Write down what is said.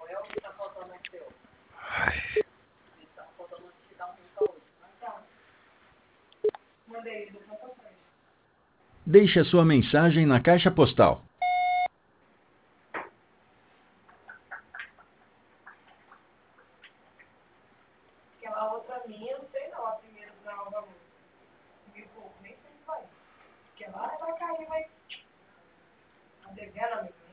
Deixe a sua mensagem na caixa postal. Aquela outra minha, não sei não, a primeira da Nova Luz. Nem sei se vai. Porque lá vai cair, vai. A devendo, amigo.